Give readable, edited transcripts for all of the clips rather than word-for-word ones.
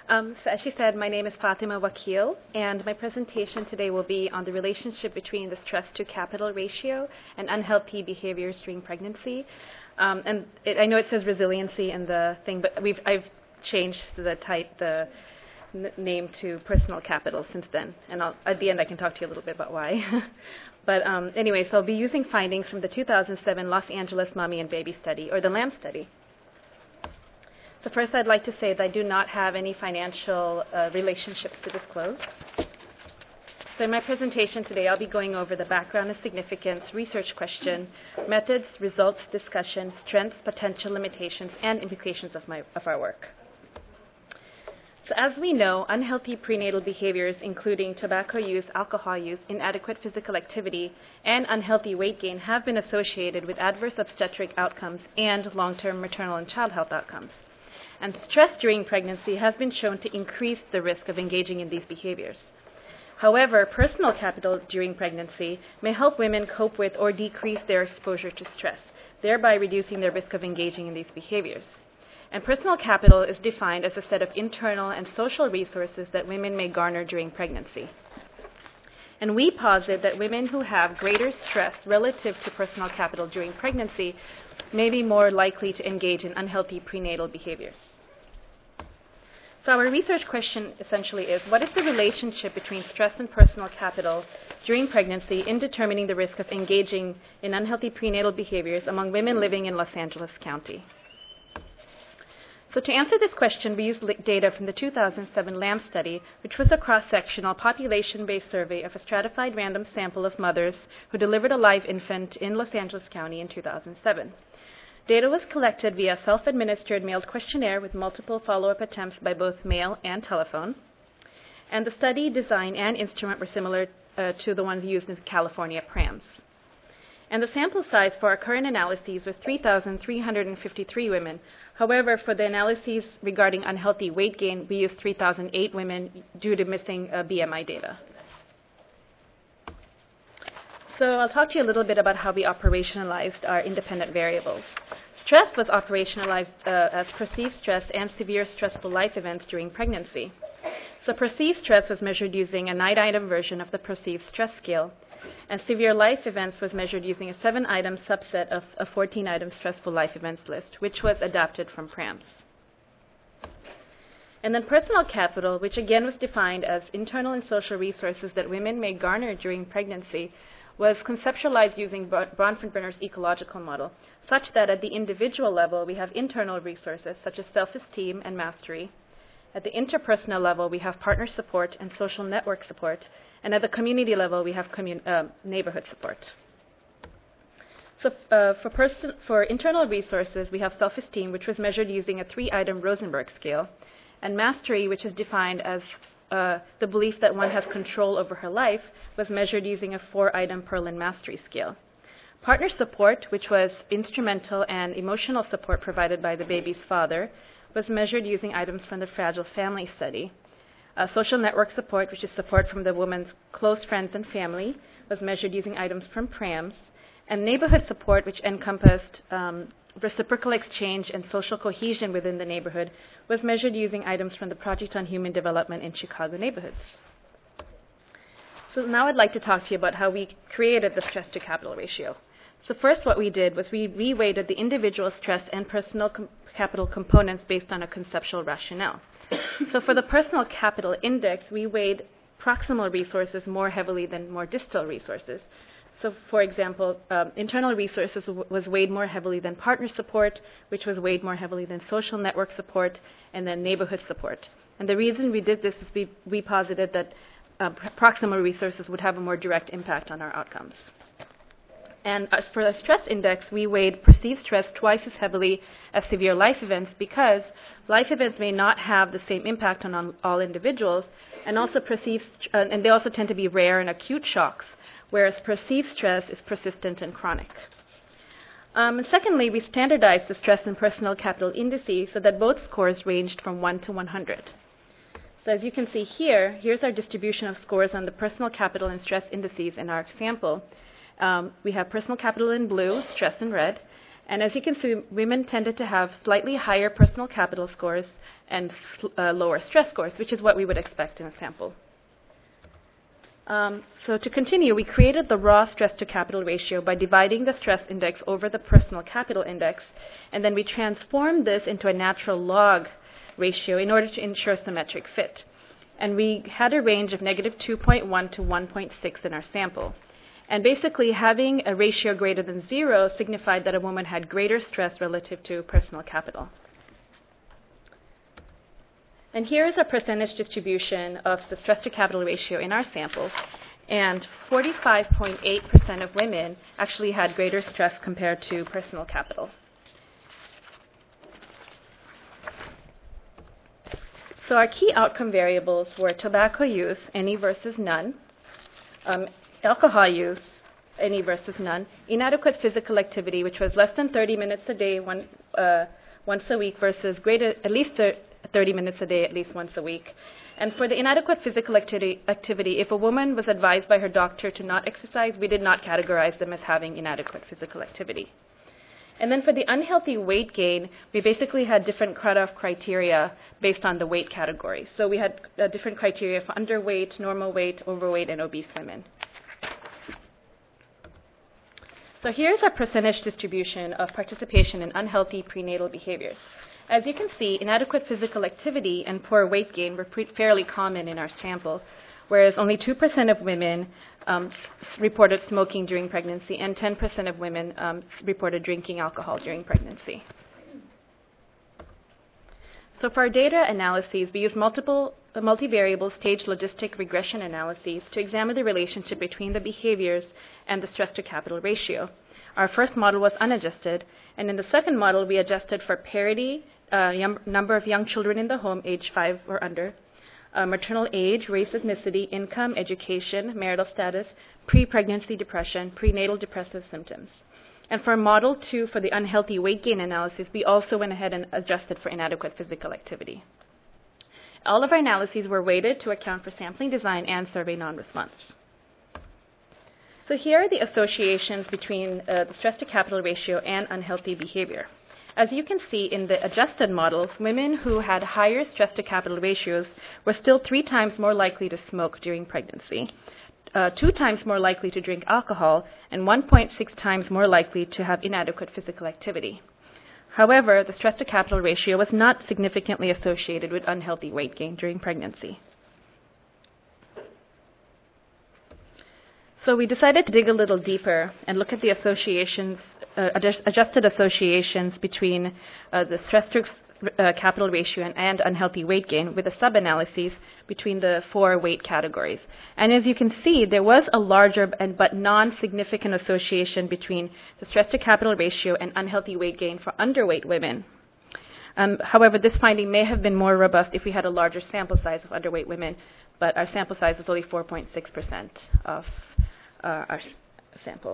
So as she said, my name is Fatima Wakil, and my presentation today will be on the relationship between the stress-to-capital ratio and unhealthy behaviors during pregnancy. I know it says resiliency in the thing, but I've changed the name to personal capital since then, and at the end I can talk to you a little bit about why. But anyway, so I'll be using findings from the 2007 Los Angeles Mommy and Baby Study, or the LAMB study. So first I'd like to say that I do not have any financial relationships to disclose. So in my presentation today, I'll be going over the background and significance, research question, methods, results, discussion, strengths, potential limitations, and implications of our work. So as we know, unhealthy prenatal behaviors, including tobacco use, alcohol use, inadequate physical activity, and unhealthy weight gain, have been associated with adverse obstetric outcomes and long-term maternal and child health outcomes. And stress during pregnancy has been shown to increase the risk of engaging in these behaviors. However, personal capital during pregnancy may help women cope with or decrease their exposure to stress, thereby reducing their risk of engaging in these behaviors. And personal capital is defined as a set of internal and social resources that women may garner during pregnancy. And we posit that women who have greater stress relative to personal capital during pregnancy may be more likely to engage in unhealthy prenatal behaviors. So our research question essentially is, what is the relationship between stress and personal capital during pregnancy in determining the risk of engaging in unhealthy prenatal behaviors among women living in Los Angeles County? So to answer this question, we used data from the 2007 LAMB study, which was a cross-sectional population-based survey of a stratified random sample of mothers who delivered a live infant in Los Angeles County in 2007. Data was collected via self-administered mailed questionnaire with multiple follow-up attempts by both mail and telephone. And the study design and instrument were similar to the ones used in California PRAMS. And the sample size for our current analyses was 3,353 women. However, for the analyses regarding unhealthy weight gain, we used 3,008 women due to missing BMI data. So I'll talk to you a little bit about how we operationalized our independent variables. Stress was operationalized as perceived stress and severe stressful life events during pregnancy. So perceived stress was measured using a 9-item version of the perceived stress scale, and severe life events was measured using a 7-item subset of a 14-item stressful life events list, which was adapted from PRAMS. And then personal capital, which again was defined as internal and social resources that women may garner during pregnancy, was conceptualized using Bronfenbrenner's ecological model, such that at the individual level we have internal resources such as self-esteem and mastery. At the interpersonal level we have partner support and social network support, and at the community level we have neighborhood support. So for internal resources we have self-esteem, which was measured using a 3-item Rosenberg scale, and mastery, which is defined as the belief that one has control over her life, was measured using a 4-item Perlin mastery scale. Partner support, which was instrumental and emotional support provided by the baby's father, was measured using items from the Fragile Family Study. Social network support, which is support from the woman's close friends and family, was measured using items from PRAMS. And neighborhood support, which encompassed reciprocal exchange and social cohesion within the neighborhood, was measured using items from the Project on Human Development in Chicago neighborhoods. So now I'd like to talk to you about how we created the stress-to-capital ratio. So first what we did was we reweighted the individual stress and personal capital components based on a conceptual rationale. So for the personal capital index, we weighed proximal resources more heavily than more distal resources. So for example, internal resources was weighed more heavily than partner support, which was weighed more heavily than social network support, and then neighborhood support. And the reason we did this is we posited that proximal resources would have a more direct impact on our outcomes. And as for the stress index, we weighed perceived stress twice as heavily as severe life events because life events may not have the same impact on all individuals, and also and they also tend to be rare and acute shocks, whereas perceived stress is persistent and chronic. And secondly, we standardized the stress and personal capital indices so that both scores ranged from 1 to 100. So as you can see here, here's our distribution of scores on the personal capital and stress indices in our sample. We have personal capital in blue, stress in red, And as you can see, women tended to have slightly higher personal capital scores and lower stress scores, which is what we would expect in a sample. So to continue, we created the raw stress to capital ratio by dividing the stress index over the personal capital index, and then we transformed this into a natural log ratio in order to ensure symmetric fit. And we had a range of -2.1 to 1.6 in our sample. And basically, having a ratio greater than 0 signified that a woman had greater stress relative to personal capital. And here is a percentage distribution of the stress to capital ratio in our sample. And 45.8% of women actually had greater stress compared to personal capital. So our key outcome variables were tobacco use, any versus none, alcohol use, any versus none, inadequate physical activity, which was less than 30 minutes a day once a week versus at least 30 minutes a day at least once a week. And for the inadequate physical activity, if a woman was advised by her doctor to not exercise, we did not categorize them as having inadequate physical activity. And then for the unhealthy weight gain, we basically had different cutoff criteria based on the weight category. So we had different criteria for underweight, normal weight, overweight, and obese women. So here's our percentage distribution of participation in unhealthy prenatal behaviors. As you can see, inadequate physical activity and poor weight gain were fairly common in our sample, whereas only 2% of women reported smoking during pregnancy and 10% of women reported drinking alcohol during pregnancy. So for our data analyses, we used multivariable stage logistic regression analyses to examine the relationship between the behaviors and the stress to capital ratio. Our first model was unadjusted, and in the second model, we adjusted for parity, number of young children in the home, age 5 or under, maternal age, race, ethnicity, income, education, marital status, pre-pregnancy depression, prenatal depressive symptoms. And for model 2, for the unhealthy weight gain analysis, we also went ahead and adjusted for inadequate physical activity. All of our analyses were weighted to account for sampling design and survey non-response. So here are the associations between the stress to capital ratio and unhealthy behavior. As you can see in the adjusted models, women who had higher stress to capital ratios were still 3 times more likely to smoke during pregnancy, 2 times more likely to drink alcohol, and 1.6 times more likely to have inadequate physical activity. However, the stress to capital ratio was not significantly associated with unhealthy weight gain during pregnancy. So we decided to dig a little deeper and look at the associations, adjusted associations between the stress to capital ratio and unhealthy weight gain with a sub-analyses between the 4 weight categories. And as you can see, there was a larger but non-significant association between the stress to capital ratio and unhealthy weight gain for underweight women. However, this finding may have been more robust if we had a larger sample size of underweight women, but our sample size is only 4.6% of our sample.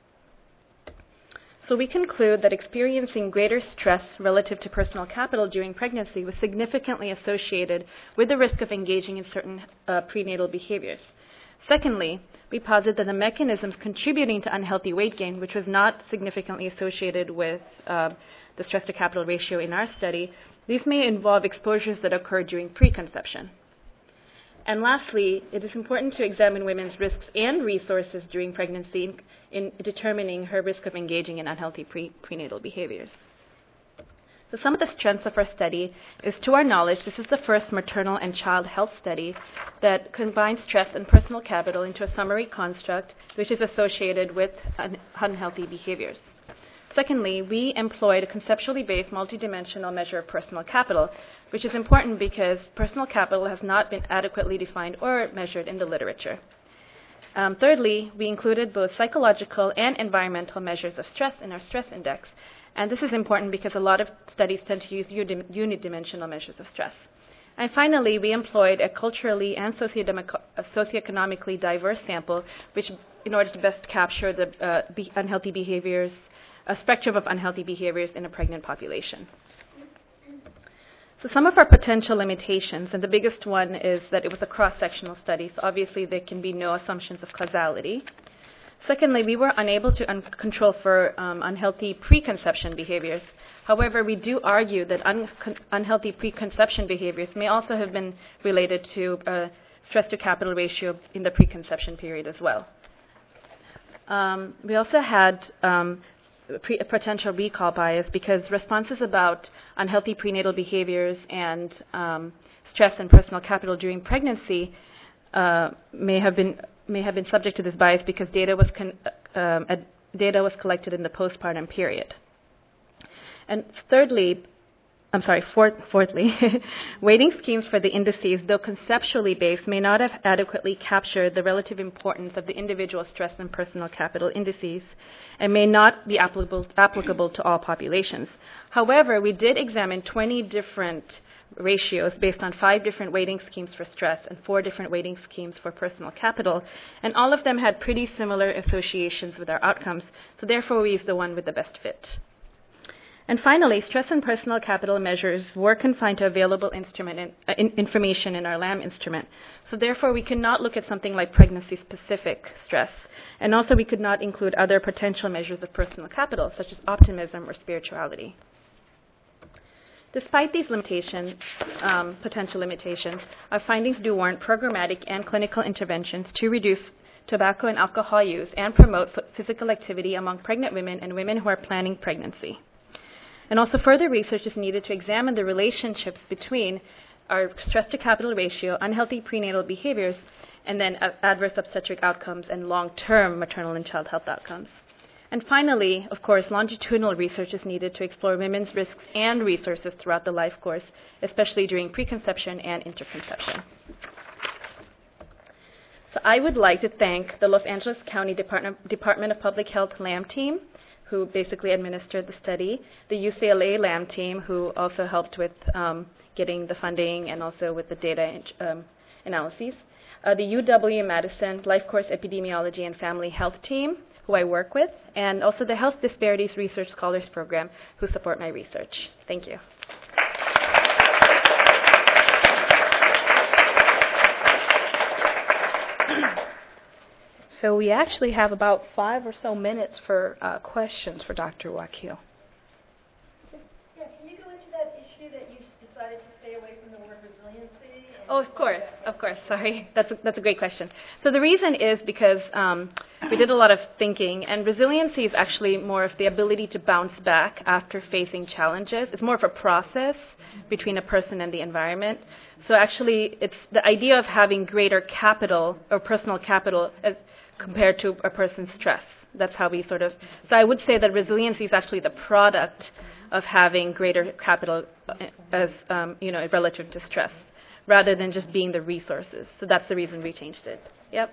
So we conclude that experiencing greater stress relative to personal capital during pregnancy was significantly associated with the risk of engaging in certain prenatal behaviors. Secondly, we posit that the mechanisms contributing to unhealthy weight gain, which was not significantly associated with the stress to capital ratio in our study, these may involve exposures that occur during preconception. And lastly, it is important to examine women's risks and resources during pregnancy in determining her risk of engaging in unhealthy prenatal behaviors. So some of the strengths of our study is, to our knowledge, this is the first maternal and child health study that combines stress and personal capital into a summary construct which is associated with unhealthy behaviors. Secondly, we employed a conceptually based multidimensional measure of personal capital, which is important because personal capital has not been adequately defined or measured in the literature. Thirdly, we included both psychological and environmental measures of stress in our stress index. And this is important because a lot of studies tend to use unidimensional measures of stress. And finally, we employed a culturally and socioeconomically diverse sample, which, in order to best capture the unhealthy behaviors, a spectrum of unhealthy behaviors in a pregnant population. So some of our potential limitations, and the biggest one is that it was a cross-sectional study, so obviously there can be no assumptions of causality. Secondly, we were unable to control for unhealthy preconception behaviors. However, we do argue that unhealthy preconception behaviors may also have been related to stress to capital ratio in the preconception period as well. We also had potential recall bias because responses about unhealthy prenatal behaviors and stress and personal capital during pregnancy may have been subject to this bias because data was collected in the postpartum period. And fourthly, weighting schemes for the indices, though conceptually based, may not have adequately captured the relative importance of the individual stress and personal capital indices and may not be applicable to all populations. However, we did examine 20 different ratios based on 5 different weighting schemes for stress and 4 different weighting schemes for personal capital, and all of them had pretty similar associations with our outcomes, so therefore we used the one with the best fit. And finally, stress and personal capital measures were confined to available information in our LAM instrument. So therefore, we could not look at something like pregnancy-specific stress. And also, we could not include other potential measures of personal capital, such as optimism or spirituality. Despite these limitations, potential limitations, our findings do warrant programmatic and clinical interventions to reduce tobacco and alcohol use and promote physical activity among pregnant women and women who are planning pregnancy. And also further research is needed to examine the relationships between our stress-to-capital ratio, unhealthy prenatal behaviors, and then adverse obstetric outcomes and long-term maternal and child health outcomes. And finally, of course, longitudinal research is needed to explore women's risks and resources throughout the life course, especially during preconception and interconception. So I would like to thank the Los Angeles County Department of Public Health LAM team, who basically administered the study, the UCLA LAM team, who also helped with getting the funding and also with the data analyses, the UW-Madison Life Course Epidemiology and Family Health team, who I work with, and also the Health Disparities Research Scholars Program, who support my research. Thank you. So we actually have about 5 or so minutes for questions for Dr. Wakil. Yeah, can you go into that issue that you decided to stay away from the word resiliency? Oh, of course. Sorry, that's a great question. So the reason is because we did a lot of thinking, and resiliency is actually more of the ability to bounce back after facing challenges. It's more of a process between a person and the environment. So actually, it's the idea of having greater capital or personal capital as compared to a person's stress. That's how we so I would say that resiliency is actually the product of having greater capital as, relative to stress, rather than just being the resources. So that's the reason we changed it. Yep.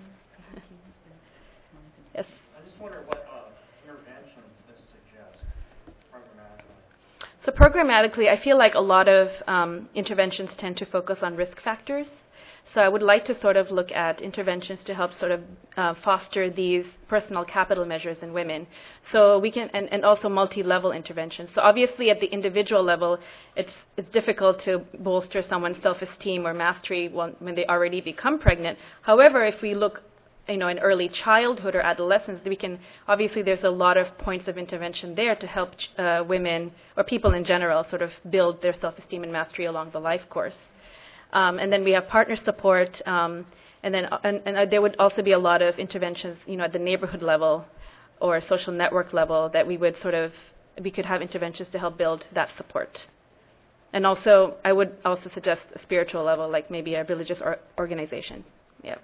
Yes? I just wonder what interventions this suggests programmatically. So programmatically, I feel like a lot of interventions tend to focus on risk factors. So I would like to sort of look at interventions to help sort of foster these personal capital measures in women. So we can, and also multi-level interventions. So obviously at the individual level, it's difficult to bolster someone's self-esteem or mastery when they already become pregnant. However, if we look, in early childhood or adolescence, obviously there's a lot of points of intervention there to help women or people in general sort of build their self-esteem and mastery along the life course. And then we have partner support, and there would also be a lot of interventions, at the neighborhood level or social network level that we could have interventions to help build that support. And also, I would also suggest a spiritual level, like maybe a religious organization. Yeah.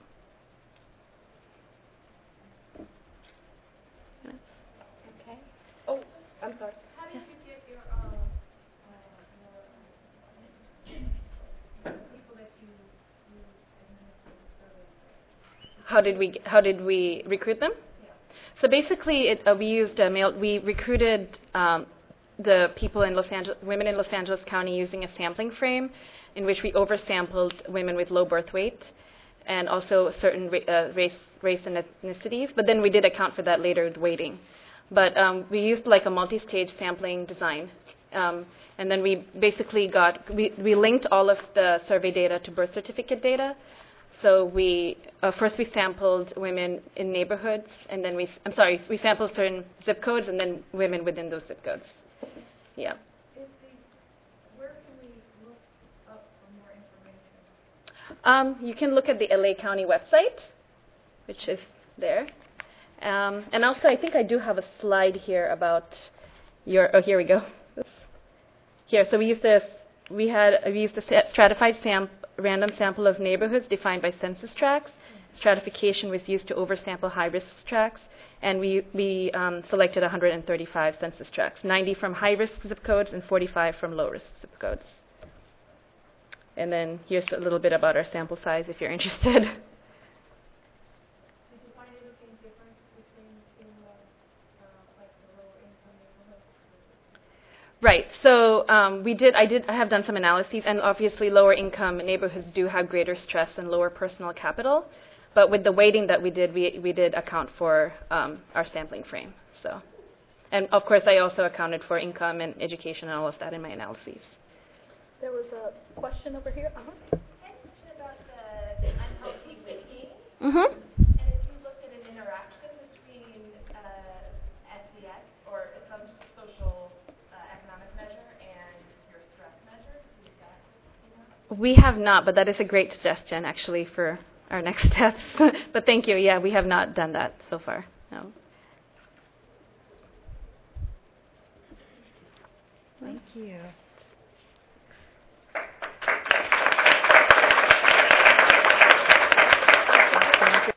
Okay. Oh, I'm sorry. How did you get your people that you How did we recruit them? Yeah. So basically, we recruited the people in women in Los Angeles County using a sampling frame in which we oversampled women with low birth weight and also certain race and ethnicities. But then we did account for that later with weighting. But we used like a multi-stage sampling design. And then we basically we linked all of the survey data to birth certificate data. So we first we sampled women in neighborhoods, and then we sampled certain zip codes, and then women within those zip codes. Yeah. Where can we look up for more information? You can look at the LA County website, which is there. And also, I think I do have a slide here about your. Oh, here we go. Here, so we used a stratified random sample of neighborhoods defined by census tracts. Stratification was used to oversample high-risk tracts, and we selected 135 census tracts, 90 from high-risk zip codes and 45 from low-risk zip codes. And then here's a little bit about our sample size if you're interested. Did you find anything different between like the lower income neighborhoods? Right. So I have done some analyses, and obviously lower income neighborhoods do have greater stress and lower personal capital. But with the weighting that we did account for our sampling frame. So, and of course, I also accounted for income and education and all of that in my analyses. There was a question over here. I had a question about the unhealthy weighting. Mm-hmm. And if you looked at an interaction between SES or some social economic measure and your stress measure, is that? We have not, but that is a great suggestion actually for our next steps. But thank you. Yeah, we have not done that so far. No. Thank you.